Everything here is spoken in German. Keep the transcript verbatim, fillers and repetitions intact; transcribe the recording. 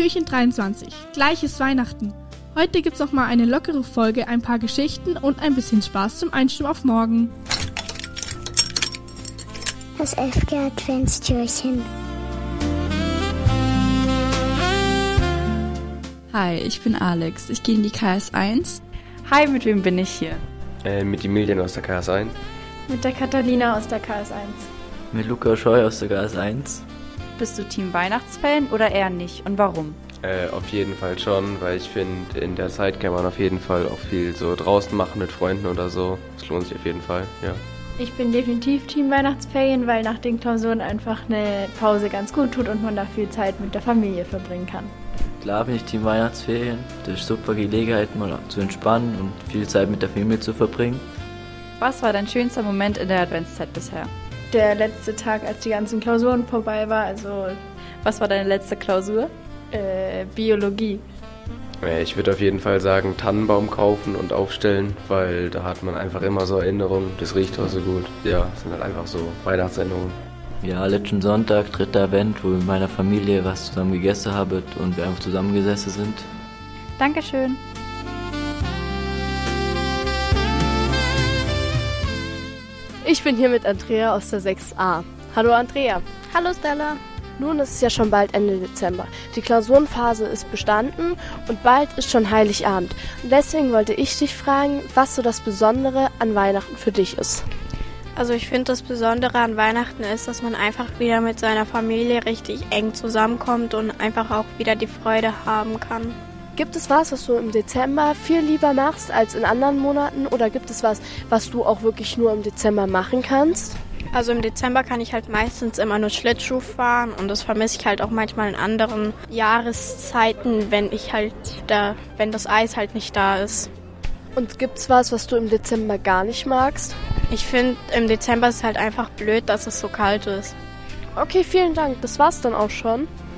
Türchen dreiundzwanzig. Gleich ist Weihnachten. Heute gibt's noch mal eine lockere Folge, ein paar Geschichten und ein bisschen Spaß zum Einstimmen auf morgen. Das elfte Adventstürchen. Hi, ich bin Alex. Ich gehe in die K S eins. Hi, mit wem bin ich hier? Äh, mit Emilien aus der K S eins. Mit der Katharina aus der K S eins. Mit Luca Scheu aus der K S eins. Bist du Team Weihnachtsfan oder eher nicht und warum? Äh, auf jeden Fall schon, weil ich finde, in der Zeit kann man auf jeden Fall auch viel so draußen machen mit Freunden oder so. Das lohnt sich auf jeden Fall, ja. Ich bin definitiv Team Weihnachtsferien, weil nach den Klausuren einfach eine Pause ganz gut tut und man da viel Zeit mit der Familie verbringen kann. Klar bin ich Team Weihnachtsferien. Das ist super Gelegenheit, mal zu entspannen und viel Zeit mit der Familie zu verbringen. Was war dein schönster Moment in der Adventszeit bisher? Der letzte Tag, als die ganzen Klausuren vorbei war, also... Was war deine letzte Klausur? Äh, Biologie. Äh, ich würde auf jeden Fall sagen, Tannenbaum kaufen und aufstellen, weil da hat man einfach immer so Erinnerungen. Das riecht auch so gut. Ja, das sind halt einfach so Weihnachtserinnerungen. Ja, letzten Sonntag, dritter Advent, wo wir mit meiner Familie was zusammen gegessen haben und wir einfach zusammengesessen sind. Dankeschön. Ich bin hier mit Andrea aus der sechs a. Hallo Andrea. Hallo Stella. Nun ist es ja schon bald Ende Dezember. Die Klausurenphase ist bestanden und bald ist schon Heiligabend. Und deswegen wollte ich dich fragen, was so das Besondere an Weihnachten für dich ist. Also ich finde, das Besondere an Weihnachten ist, dass man einfach wieder mit seiner Familie richtig eng zusammenkommt und einfach auch wieder die Freude haben kann. Gibt es was, was du im Dezember viel lieber machst als in anderen Monaten? Oder gibt es was, was du auch wirklich nur im Dezember machen kannst? Also im Dezember kann ich halt meistens immer nur Schlittschuh fahren und das vermisse ich halt auch manchmal in anderen Jahreszeiten, wenn ich halt da, wenn das Eis halt nicht da ist. Und gibt's was, was du im Dezember gar nicht magst? Ich finde, im Dezember ist es halt einfach blöd, dass es so kalt ist. Okay, vielen Dank. Das war's dann auch schon.